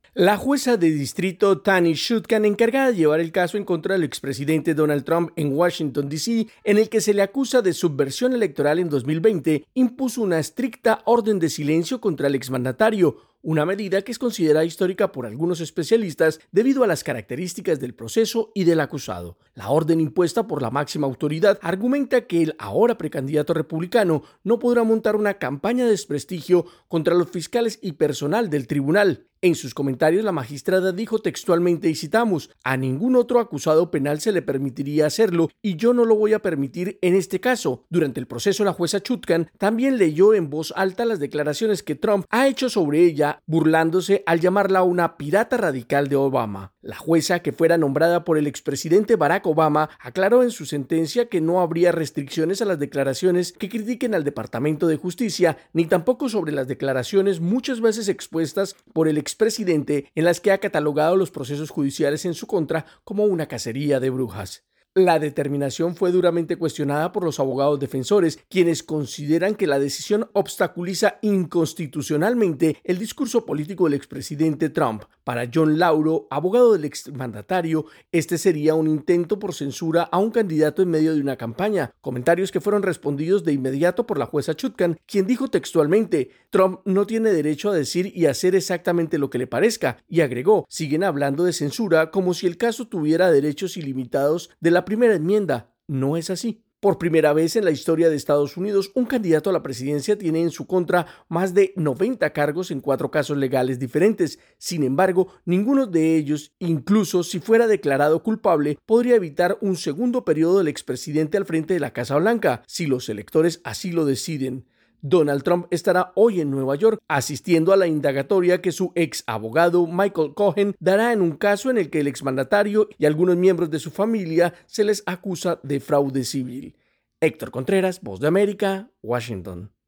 La jueza de distrito Tani Chutkan, encargada de llevar el caso en contra del expresidente Donald Trump en Washington, D.C., en el que se le acusa de subversión electoral en 2020, impuso una estricta orden de silencio contra el exmandatario, una medida que es considerada histórica por algunos especialistas debido a las características del proceso y del acusado. La orden impuesta por la máxima autoridad argumenta que el ahora precandidato republicano no podrá montar una campaña de desprestigio contra los fiscales y personal del tribunal. En sus comentarios, la magistrada dijo textualmente, y citamos: "A ningún otro acusado penal se le permitiría hacerlo y yo no lo voy a permitir en este caso". Durante el proceso, la jueza Chutkan también leyó en voz alta las declaraciones que Trump ha hecho sobre ella, burlándose al llamarla una pirata radical de Obama. La jueza, que fuera nombrada por el expresidente Barack Obama, aclaró en su sentencia que no habría restricciones a las declaraciones que critiquen al Departamento de Justicia, ni tampoco sobre las declaraciones muchas veces expuestas por el expresidente en las que ha catalogado los procesos judiciales en su contra como una cacería de brujas. La determinación fue duramente cuestionada por los abogados defensores, quienes consideran que la decisión obstaculiza inconstitucionalmente el discurso político del expresidente Trump. Para John Lauro, abogado del exmandatario, este sería un intento por censura a un candidato en medio de una campaña, comentarios que fueron respondidos de inmediato por la jueza Chutkan, quien dijo textualmente: "Trump no tiene derecho a decir y hacer exactamente lo que le parezca", y agregó: "Siguen hablando de censura como si el caso tuviera derechos ilimitados de la primera enmienda. No es así". Por primera vez en la historia de Estados Unidos, un candidato a la presidencia tiene en su contra más de 90 cargos en 4 casos legales diferentes. Sin embargo, ninguno de ellos, incluso si fuera declarado culpable, podría evitar un segundo periodo del expresidente al frente de la Casa Blanca, si los electores así lo deciden. Donald Trump estará hoy en Nueva York asistiendo a la indagatoria que su ex abogado Michael Cohen dará en un caso en el que el exmandatario y algunos miembros de su familia se les acusa de fraude civil. Héctor Contreras, Voz de América, Washington.